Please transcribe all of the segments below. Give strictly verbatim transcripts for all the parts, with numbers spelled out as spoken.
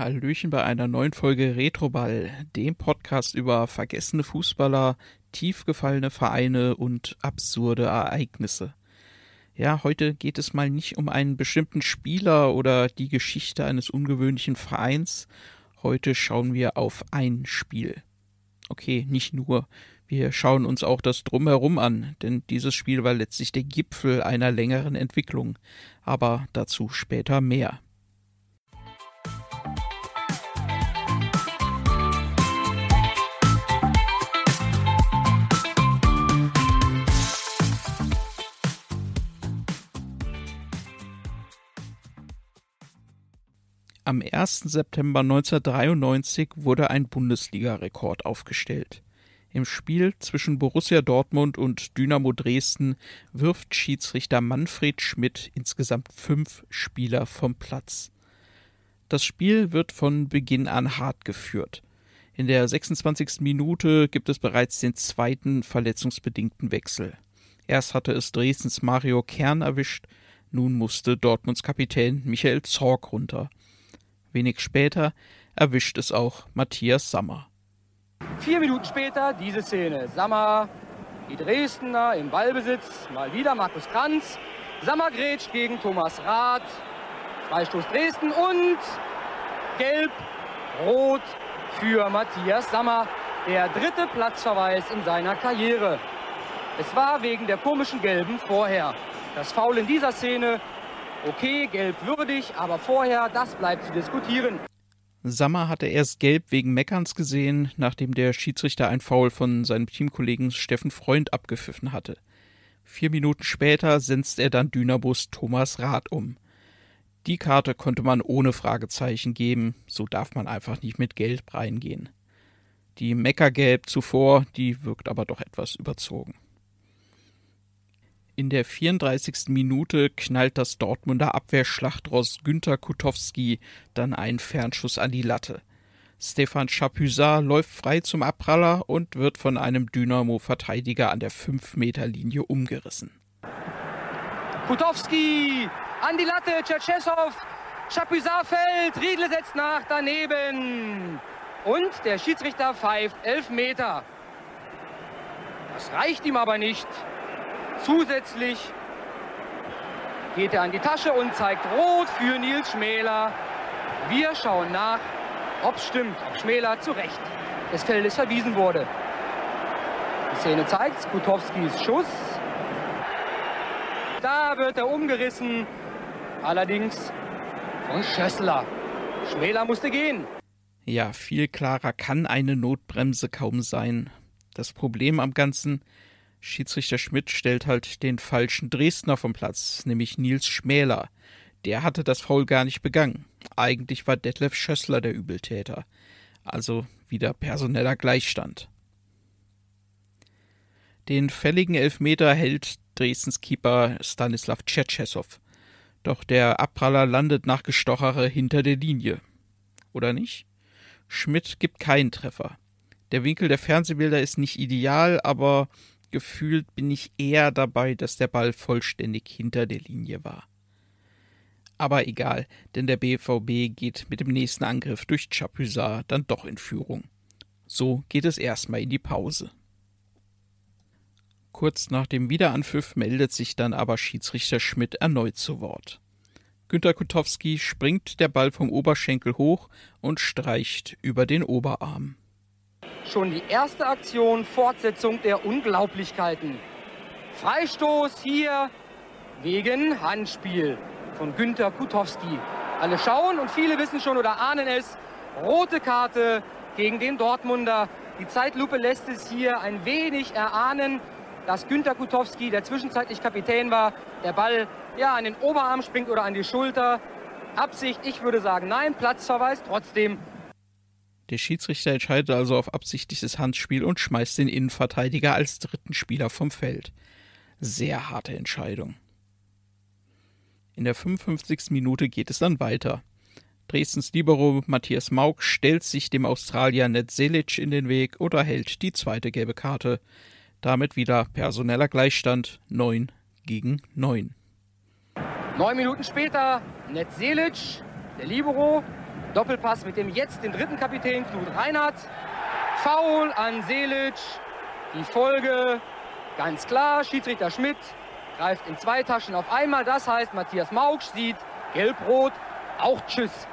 Hallöchen bei einer neuen Folge Retroball, dem Podcast über vergessene Fußballer, tiefgefallene Vereine und absurde Ereignisse. Ja, heute geht es mal nicht um einen bestimmten Spieler oder die Geschichte eines ungewöhnlichen Vereins. Heute schauen wir auf ein Spiel. Okay, nicht nur. Wir schauen uns auch das Drumherum an, denn dieses Spiel war letztlich der Gipfel einer längeren Entwicklung. Aber dazu später mehr. Am ersten September neunzehnhundertdreiundneunzig wurde ein Bundesliga-Rekord aufgestellt. Im Spiel zwischen Borussia Dortmund und Dynamo Dresden wirft Schiedsrichter Manfred Schmidt insgesamt fünf Spieler vom Platz. Das Spiel wird von Beginn an hart geführt. In der sechsundzwanzigsten Minute gibt es bereits den zweiten verletzungsbedingten Wechsel. Erst hatte es Dresdens Mario Kern erwischt, nun musste Dortmunds Kapitän Michael Zorc runter. Wenig später erwischt es auch Matthias Sammer. Vier Minuten später diese Szene. Sammer, die Dresdner im Ballbesitz, mal wieder Markus Kranz. Sammer grätscht gegen Thomas Rath. Freistoß Dresden und gelb-rot für Matthias Sammer. Der dritte Platzverweis in seiner Karriere. Es war wegen der komischen Gelben vorher. Das Foul in dieser Szene, okay, gelbwürdig, aber vorher, das bleibt zu diskutieren. Sammer hatte erst gelb wegen Meckerns gesehen, nachdem der Schiedsrichter ein Foul von seinem Teamkollegen Steffen Freund abgepfiffen hatte. Vier Minuten später senzt er dann Dynamos Thomas Rath um. Die Karte konnte man ohne Fragezeichen geben, so darf man einfach nicht mit Gelb reingehen. Die Meckergelb zuvor, die wirkt aber doch etwas überzogen. In der vierunddreißigsten Minute knallt das Dortmunder Abwehrschlachtross Günter Kutowski dann einen Fernschuss an die Latte. Stefan Chapuisat läuft frei zum Abpraller und wird von einem Dynamo-Verteidiger an der fünf Meter Linie umgerissen. Kutowski an die Latte, Tschetschesow, Chapuisat fällt, Riedle setzt nach, daneben. Und der Schiedsrichter pfeift elf Meter. Das reicht ihm aber nicht. Zusätzlich geht er an die Tasche und zeigt Rot für Nils Schmäler. Wir schauen nach, ob es stimmt, ob Schmäler zu Recht des Feldes verwiesen wurde. Die Szene zeigt Kutowskis Schuss. Da wird er umgerissen, allerdings von Schössler. Schmäler musste gehen. Ja, viel klarer kann eine Notbremse kaum sein. Das Problem am Ganzen: Schiedsrichter Schmidt stellt halt den falschen Dresdner vom Platz, nämlich Nils Schmäler. Der hatte das Foul gar nicht begangen. Eigentlich war Detlef Schössler der Übeltäter. Also wieder personeller Gleichstand. Den fälligen Elfmeter hält Dresdens Keeper Stanislav Tschetschesow. Doch der Abpraller landet nach Gestochere hinter der Linie. Oder nicht? Schmidt gibt keinen Treffer. Der Winkel der Fernsehbilder ist nicht ideal, aber gefühlt bin ich eher dabei, dass der Ball vollständig hinter der Linie war. Aber egal, denn der B V B geht mit dem nächsten Angriff durch Chapuisat dann doch in Führung. So geht es erstmal in die Pause. Kurz nach dem Wiederanpfiff meldet sich dann aber Schiedsrichter Schmidt erneut zu Wort. Günter Kutowski springt der Ball vom Oberschenkel hoch und streicht über den Oberarm. Schon die erste Aktion, Fortsetzung der Unglaublichkeiten. Freistoß hier wegen Handspiel von Günter Kutowski. Alle schauen und viele wissen schon oder ahnen es. Rote Karte gegen den Dortmunder. Die Zeitlupe lässt es hier ein wenig erahnen, dass Günter Kutowski, der zwischenzeitlich Kapitän war, der Ball ja an den Oberarm springt oder an die Schulter. Absicht, ich würde sagen nein, Platzverweis trotzdem. Der Schiedsrichter entscheidet also auf absichtliches Handspiel und schmeißt den Innenverteidiger als dritten Spieler vom Feld. Sehr harte Entscheidung. In der fünfundfünfzigsten Minute geht es dann weiter. Dresdens Libero Matthias Mauk stellt sich dem Australier Ned Selic in den Weg und erhält die zweite gelbe Karte. Damit wieder personeller Gleichstand neun gegen neun. Neun Minuten später Ned Selic, der Libero, Doppelpass mit dem jetzt den dritten Kapitän Knut Reinhardt. Foul an Selic. Die Folge ganz klar. Schiedsrichter Schmidt greift in zwei Taschen auf einmal. Das heißt, Matthias Maugsch sieht gelb-rot. Auch tschüss.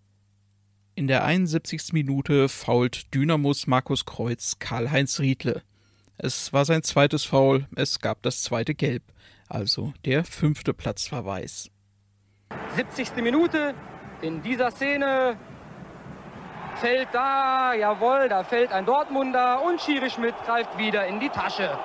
In der einundsiebzigsten Minute foult Dynamos Markus Kreuz Karl-Heinz Riedle. Es war sein zweites Foul, es gab das zweite Gelb, also der fünfte Platzverweis. siebzigste Minute, in dieser Szene fällt da, jawohl, da fällt ein Dortmunder und Schiri Schmidt greift wieder in die Tasche.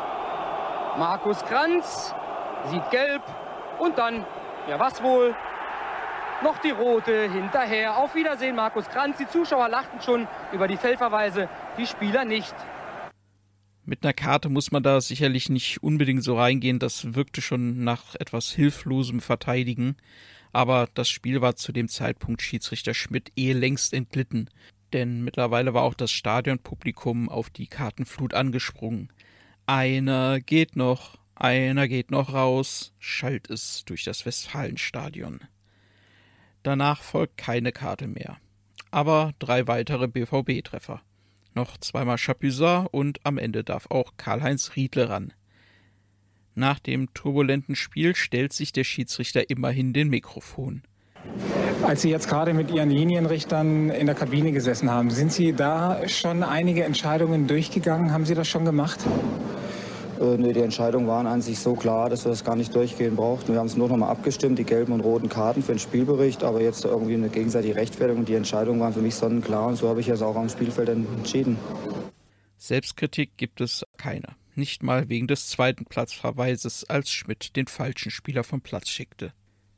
Markus Kranz sieht gelb und dann, ja was wohl, noch die rote hinterher. Auf Wiedersehen, Markus Kranz. Die Zuschauer lachten schon über die Feldverweise, die Spieler nicht. Mit einer Karte muss man da sicherlich nicht unbedingt so reingehen, das wirkte schon nach etwas hilflosem Verteidigen. Aber das Spiel war zu dem Zeitpunkt Schiedsrichter Schmidt eh längst entglitten, denn mittlerweile war auch das Stadionpublikum auf die Kartenflut angesprungen. Einer geht noch, einer geht noch raus, schallt es durch das Westfalenstadion. Danach folgt keine Karte mehr, aber drei weitere B V B-Treffer. Noch zweimal Chapuisat und am Ende darf auch Karl-Heinz Riedle ran. Nach dem turbulenten Spiel stellt sich der Schiedsrichter immerhin den Mikrofon. Als Sie jetzt gerade mit Ihren Linienrichtern in der Kabine gesessen haben, sind Sie da schon einige Entscheidungen durchgegangen? Haben Sie das schon gemacht? Äh, nee, die Entscheidungen waren an sich so klar, dass wir das gar nicht durchgehen brauchten. Wir haben es nur noch mal abgestimmt, die gelben und roten Karten für den Spielbericht, aber jetzt irgendwie eine gegenseitige Rechtfertigung. Die Entscheidungen waren für mich sonnenklar und so habe ich es auch am Spielfeld entschieden. Selbstkritik gibt es keine. Nicht mal wegen des zweiten Platzverweises, als Schmidt den falschen Spieler vom Platz schickte.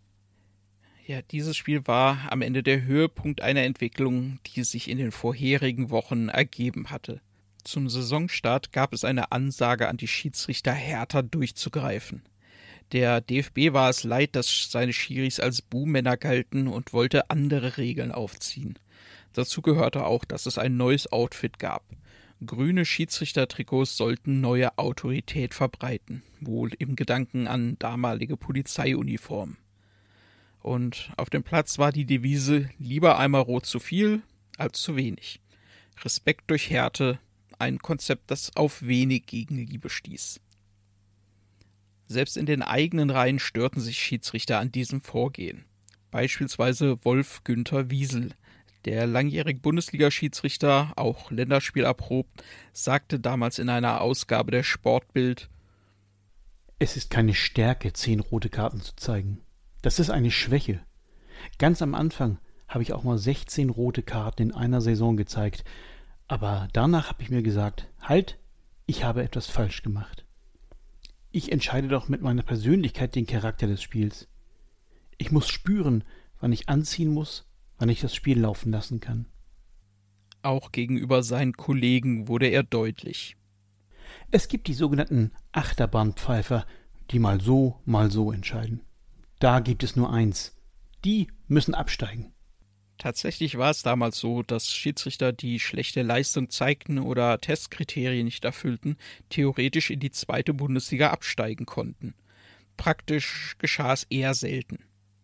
Ja, dieses Spiel war am Ende der Höhepunkt einer Entwicklung, die sich in den vorherigen Wochen ergeben hatte. Zum Saisonstart gab es eine Ansage an die Schiedsrichter, härter durchzugreifen. Der D F B war es leid, dass seine Schiris als Buhmänner galten und wollte andere Regeln aufziehen. Dazu gehörte auch, dass es ein neues Outfit gab. Grüne Schiedsrichtertrikots sollten neue Autorität verbreiten, wohl im Gedanken an damalige Polizeiuniformen. Und auf dem Platz war die Devise, lieber einmal rot zu viel als zu wenig. Respekt durch Härte, ein Konzept, das auf wenig Gegenliebe stieß. Selbst in den eigenen Reihen störten sich Schiedsrichter an diesem Vorgehen. Beispielsweise Wolf-Günther Wiesel, der langjährige Bundesliga-Schiedsrichter, auch Länderspiel erprobt, sagte damals in einer Ausgabe der Sportbild: Es ist keine Stärke, zehn rote Karten zu zeigen. Das ist eine Schwäche. Ganz am Anfang habe ich auch mal sechzehn rote Karten in einer Saison gezeigt. Aber danach habe ich mir gesagt, halt, ich habe etwas falsch gemacht. Ich entscheide doch mit meiner Persönlichkeit den Charakter des Spiels. Ich muss spüren, wann ich anziehen muss, wann ich das Spiel laufen lassen kann. Auch gegenüber seinen Kollegen wurde er deutlich. Es gibt die sogenannten Achterbahnpfeifer, die mal so, mal so entscheiden. Da gibt es nur eins. Die müssen absteigen. Tatsächlich war es damals so, dass Schiedsrichter, die schlechte Leistung zeigten oder Testkriterien nicht erfüllten, theoretisch in die zweite Bundesliga absteigen konnten. Praktisch geschah es eher selten.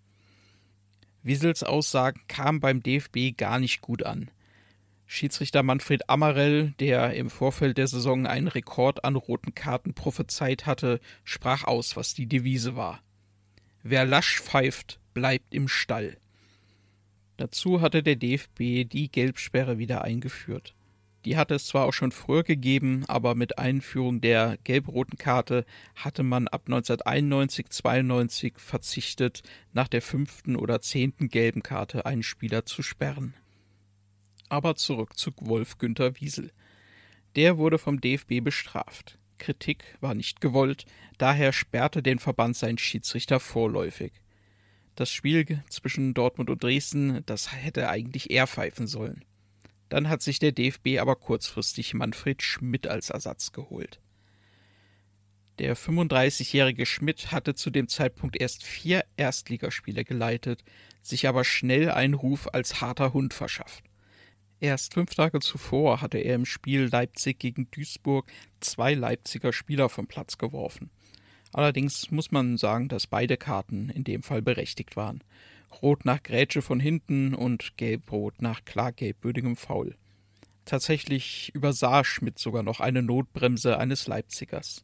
Wiesels Aussagen kamen beim D F B gar nicht gut an. Schiedsrichter Manfred Ammerell, der im Vorfeld der Saison einen Rekord an roten Karten prophezeit hatte, sprach aus, was die Devise war. Wer lasch pfeift, bleibt im Stall. Dazu hatte der D F B die Gelbsperre wieder eingeführt. Die hatte es zwar auch schon früher gegeben, aber mit Einführung der gelb-roten Karte hatte man ab neunzehnhunderteinundneunzig zweiundneunzig verzichtet, nach der fünften oder zehnten gelben Karte einen Spieler zu sperren. Aber zurück zu Wolf-Günther Wiesel. Der wurde vom D F B bestraft. Kritik war nicht gewollt, daher sperrte den Verband seinen Schiedsrichter vorläufig. Das Spiel zwischen Dortmund und Dresden, das hätte eigentlich er pfeifen sollen. Dann hat sich der D F B aber kurzfristig Manfred Schmidt als Ersatz geholt. Der fünfunddreißigjährige Schmidt hatte zu dem Zeitpunkt erst vier Erstligaspiele geleitet, sich aber schnell einen Ruf als harter Hund verschafft. Erst fünf Tage zuvor hatte er im Spiel Leipzig gegen Duisburg zwei Leipziger Spieler vom Platz geworfen. Allerdings muss man sagen, dass beide Karten in dem Fall berechtigt waren. Rot nach Grätsche von hinten und Gelb-Rot nach klar gelbwürdigem Foul. Tatsächlich übersah Schmidt sogar noch eine Notbremse eines Leipzigers.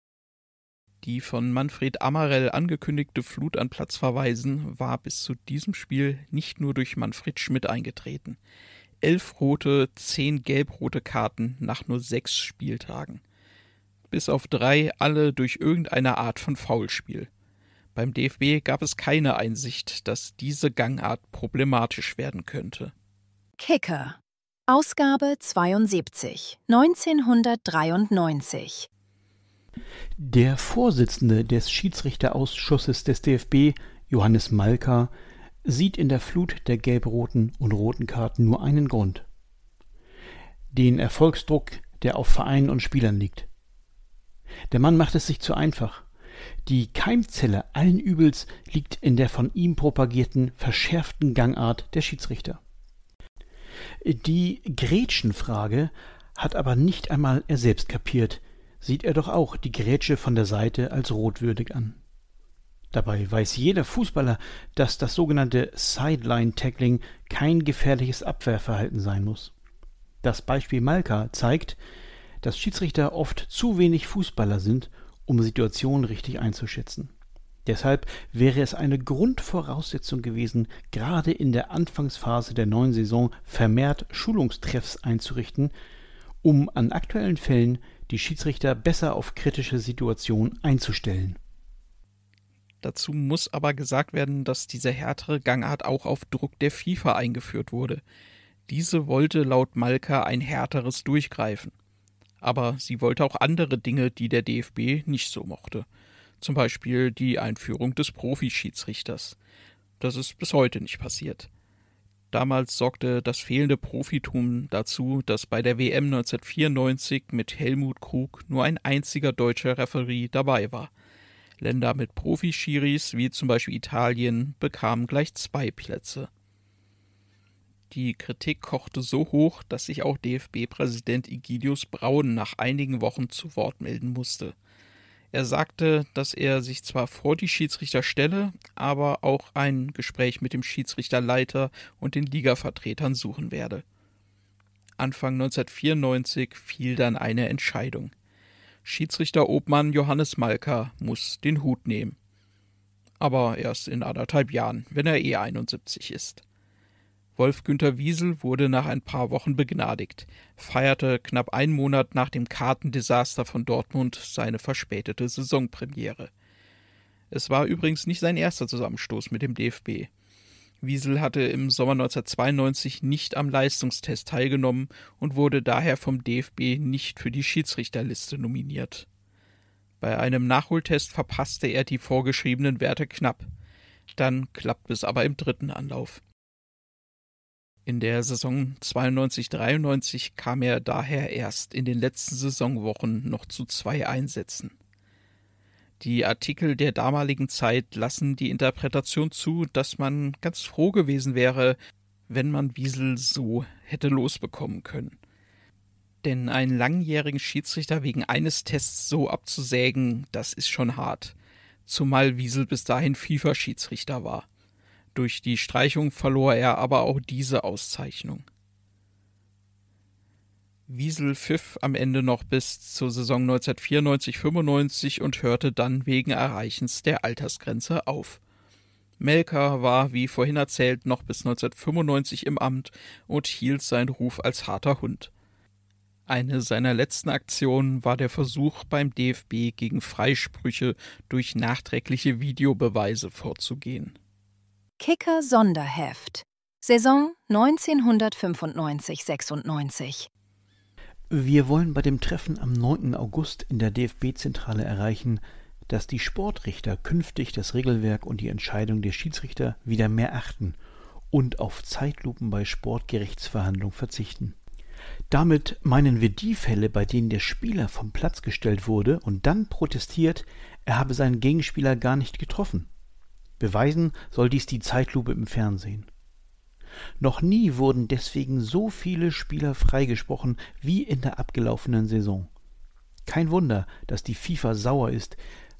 Die von Manfred Amarell angekündigte Flut an Platzverweisen war bis zu diesem Spiel nicht nur durch Manfred Schmidt eingetreten. Elf rote, zehn gelb-rote Karten nach nur sechs Spieltagen. Bis auf drei alle durch irgendeine Art von Foulspiel. Beim D F B gab es keine Einsicht, dass diese Gangart problematisch werden könnte. Kicker. Ausgabe zweiundsiebzig, neunzehnhundertdreiundneunzig. Der Vorsitzende des Schiedsrichterausschusses des D F B, Johannes Malka, sieht in der Flut der gelb-roten und roten Karten nur einen Grund: den Erfolgsdruck, der auf Vereinen und Spielern liegt. Der Mann macht es sich zu einfach. Die Keimzelle allen Übels liegt in der von ihm propagierten verschärften Gangart der Schiedsrichter. Die Grätschenfrage hat aber nicht einmal er selbst kapiert, sieht er doch auch die Grätsche von der Seite als rotwürdig an. Dabei weiß jeder Fußballer, dass das sogenannte Sideline-Tackling kein gefährliches Abwehrverhalten sein muss. Das Beispiel Malka zeigt, dass Schiedsrichter oft zu wenig Fußballer sind, um Situationen richtig einzuschätzen. Deshalb wäre es eine Grundvoraussetzung gewesen, gerade in der Anfangsphase der neuen Saison vermehrt Schulungstreffs einzurichten, um an aktuellen Fällen die Schiedsrichter besser auf kritische Situationen einzustellen. Dazu muss aber gesagt werden, dass diese härtere Gangart auch auf Druck der FIFA eingeführt wurde. Diese wollte laut Malka ein härteres Durchgreifen. Aber sie wollte auch andere Dinge, die der D F B nicht so mochte. Zum Beispiel die Einführung des Profischiedsrichters. Das ist bis heute nicht passiert. Damals sorgte das fehlende Profitum dazu, dass bei der W M neunzehnhundertvierundneunzig mit Helmut Krug nur ein einziger deutscher Referee dabei war. Länder mit Profischiris, wie zum Beispiel Italien, bekamen gleich zwei Plätze. Die Kritik kochte so hoch, dass sich auch D F B-Präsident Egidius Braun nach einigen Wochen zu Wort melden musste. Er sagte, dass er sich zwar vor die Schiedsrichter stelle, aber auch ein Gespräch mit dem Schiedsrichterleiter und den Ligavertretern suchen werde. Anfang neunzehnhundertvierundneunzig fiel dann eine Entscheidung. Schiedsrichterobmann Johannes Malka muss den Hut nehmen. Aber erst in anderthalb Jahren, wenn er eh einundsiebzig ist. Wolf-Günter Wiesel wurde nach ein paar Wochen begnadigt, feierte knapp einen Monat nach dem Kartendesaster von Dortmund seine verspätete Saisonpremiere. Es war übrigens nicht sein erster Zusammenstoß mit dem D F B. Wiesel hatte im Sommer neunzehnhundertzweiundneunzig nicht am Leistungstest teilgenommen und wurde daher vom D F B nicht für die Schiedsrichterliste nominiert. Bei einem Nachholtest verpasste er die vorgeschriebenen Werte knapp. Dann klappte es aber im dritten Anlauf. In der Saison zweiundneunzig dreiundneunzig kam er daher erst in den letzten Saisonwochen noch zu zwei Einsätzen. Die Artikel der damaligen Zeit lassen die Interpretation zu, dass man ganz froh gewesen wäre, wenn man Wiesel so hätte losbekommen können. Denn einen langjährigen Schiedsrichter wegen eines Tests so abzusägen, das ist schon hart. Zumal Wiesel bis dahin FIFA-Schiedsrichter war. Durch die Streichung verlor er aber auch diese Auszeichnung. Wiesel pfiff am Ende noch bis zur Saison neunzehnhundertvierundneunzig fünfundneunzig und hörte dann wegen Erreichens der Altersgrenze auf. Melker war, wie vorhin erzählt, noch bis neunzehnhundertfünfundneunzig im Amt und hielt seinen Ruf als harter Hund. Eine seiner letzten Aktionen war der Versuch, beim D F B gegen Freisprüche durch nachträgliche Videobeweise vorzugehen. Kicker Sonderheft. Saison neunzehnhundertfünfundneunzig sechsundneunzig. Wir wollen bei dem Treffen am neunten August in der D F B-Zentrale erreichen, dass die Sportrichter künftig das Regelwerk und die Entscheidung der Schiedsrichter wieder mehr achten und auf Zeitlupen bei Sportgerichtsverhandlungen verzichten. Damit meinen wir die Fälle, bei denen der Spieler vom Platz gestellt wurde und dann protestiert, er habe seinen Gegenspieler gar nicht getroffen. Beweisen soll dies die Zeitlupe im Fernsehen. Noch nie wurden deswegen so viele Spieler freigesprochen wie in der abgelaufenen Saison. Kein Wunder, dass die FIFA sauer ist,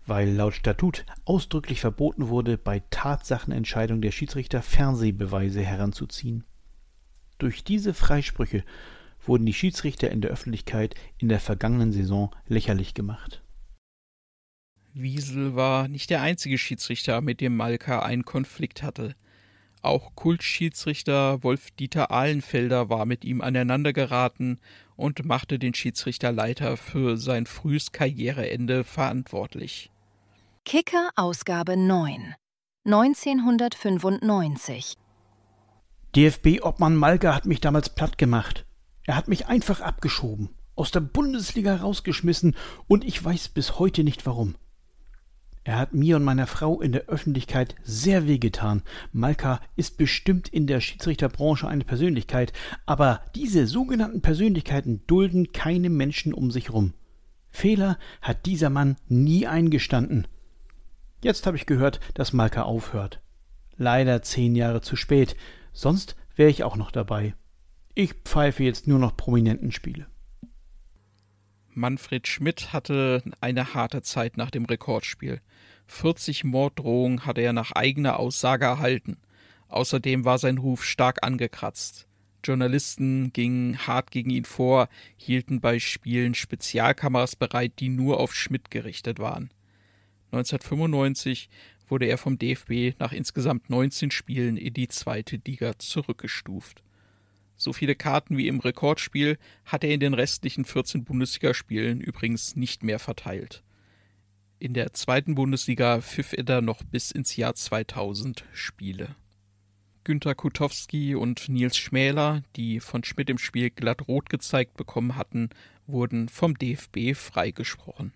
weil laut Statut ausdrücklich verboten wurde, bei Tatsachenentscheidungen der Schiedsrichter Fernsehbeweise heranzuziehen. Durch diese Freisprüche wurden die Schiedsrichter in der Öffentlichkeit in der vergangenen Saison lächerlich gemacht. Wiesel war nicht der einzige Schiedsrichter, mit dem Malka einen Konflikt hatte. Auch Kultschiedsrichter Wolf-Dieter Ahlenfelder war mit ihm aneinandergeraten und machte den Schiedsrichterleiter für sein frühes Karriereende verantwortlich. Kicker Ausgabe neun, neunzehnhundertfünfundneunzig. D F B-Obmann Malka hat mich damals platt gemacht. Er hat mich einfach abgeschoben, aus der Bundesliga rausgeschmissen und ich weiß bis heute nicht warum. Er hat mir und meiner Frau in der Öffentlichkeit sehr wehgetan. Malka ist bestimmt in der Schiedsrichterbranche eine Persönlichkeit, aber diese sogenannten Persönlichkeiten dulden keine Menschen um sich rum. Fehler hat dieser Mann nie eingestanden. Jetzt habe ich gehört, dass Malka aufhört. Leider zehn Jahre zu spät, sonst wäre ich auch noch dabei. Ich pfeife jetzt nur noch Prominentenspiele. Manfred Schmidt hatte eine harte Zeit nach dem Rekordspiel. vierzig Morddrohungen hatte er nach eigener Aussage erhalten. Außerdem war sein Ruf stark angekratzt. Journalisten gingen hart gegen ihn vor, hielten bei Spielen Spezialkameras bereit, die nur auf Schmidt gerichtet waren. neunzehnhundertfünfundneunzig wurde er vom D F B nach insgesamt neunzehn Spielen in die zweite Liga zurückgestuft. So viele Karten wie im Rekordspiel hat er in den restlichen vierzehn Bundesligaspielen übrigens nicht mehr verteilt. In der zweiten Bundesliga pfiff er dann noch bis ins Jahr zweitausend Spiele. Günter Kutowski und Nils Schmäler, die von Schmidt im Spiel glatt rot gezeigt bekommen hatten, wurden vom D F B freigesprochen.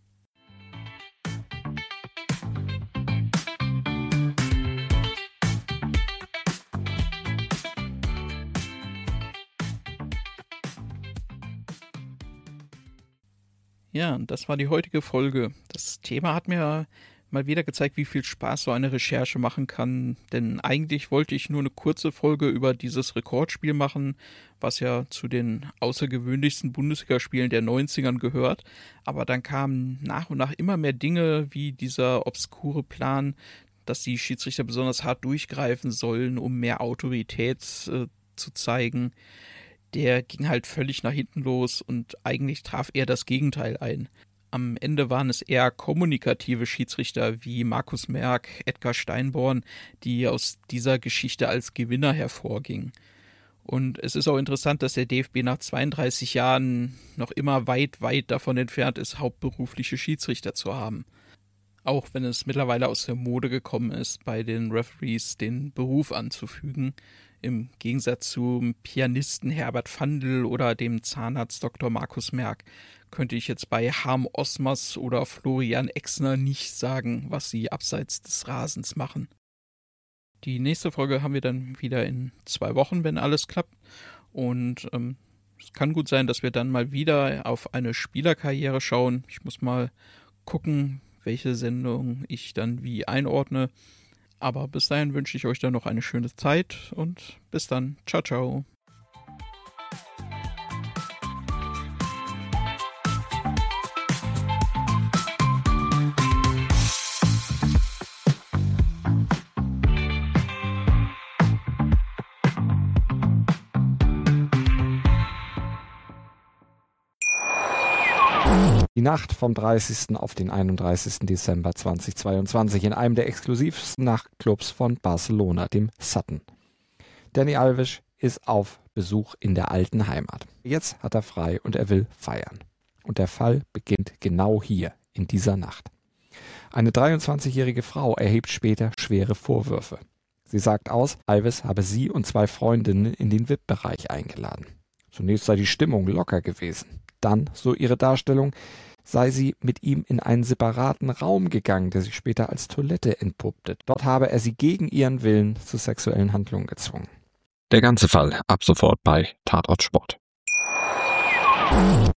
Ja, und das war die heutige Folge. Das Thema hat mir mal wieder gezeigt, wie viel Spaß so eine Recherche machen kann. Denn eigentlich wollte ich nur eine kurze Folge über dieses Rekordspiel machen, was ja zu den außergewöhnlichsten Bundesligaspielen der neunzigern gehört. Aber dann kamen nach und nach immer mehr Dinge, wie dieser obskure Plan, dass die Schiedsrichter besonders hart durchgreifen sollen, um mehr Autorität äh, zu zeigen. Der ging halt völlig nach hinten los und eigentlich traf er das Gegenteil ein. Am Ende waren es eher kommunikative Schiedsrichter wie Markus Merck, Edgar Steinborn, die aus dieser Geschichte als Gewinner hervorgingen. Und es ist auch interessant, dass der D F B nach zweiunddreißig Jahren noch immer weit, weit davon entfernt ist, hauptberufliche Schiedsrichter zu haben. Auch wenn es mittlerweile aus der Mode gekommen ist, bei den Referees den Beruf anzufügen. Im Gegensatz zum Pianisten Herbert Fandl oder dem Zahnarzt Doktor Markus Merck könnte ich jetzt bei Harm Osmers oder Florian Exner nicht sagen, was sie abseits des Rasens machen. Die nächste Folge haben wir dann wieder in zwei Wochen, wenn alles klappt. Und ähm, es kann gut sein, dass wir dann mal wieder auf eine Spielerkarriere schauen. Ich muss mal gucken, welche Sendung ich dann wie einordne. Aber bis dahin wünsche ich euch dann noch eine schöne Zeit und bis dann. Ciao, ciao. Die Nacht vom dreißigsten auf den einunddreißigsten Dezember zweitausendzweiundzwanzig in einem der exklusivsten Nachtclubs von Barcelona, dem Sutton. Dani Alves ist auf Besuch in der alten Heimat. Jetzt hat er frei und er will feiern. Und der Fall beginnt genau hier, in dieser Nacht. Eine dreiundzwanzigjährige Frau erhebt später schwere Vorwürfe. Sie sagt aus, Alves habe sie und zwei Freundinnen in den V I P-Bereich eingeladen. Zunächst sei die Stimmung locker gewesen. Dann, so ihre Darstellung, sei sie mit ihm in einen separaten Raum gegangen, der sich später als Toilette entpuppte. Dort habe er sie gegen ihren Willen zu sexuellen Handlungen gezwungen. Der ganze Fall ab sofort bei Tatort Sport.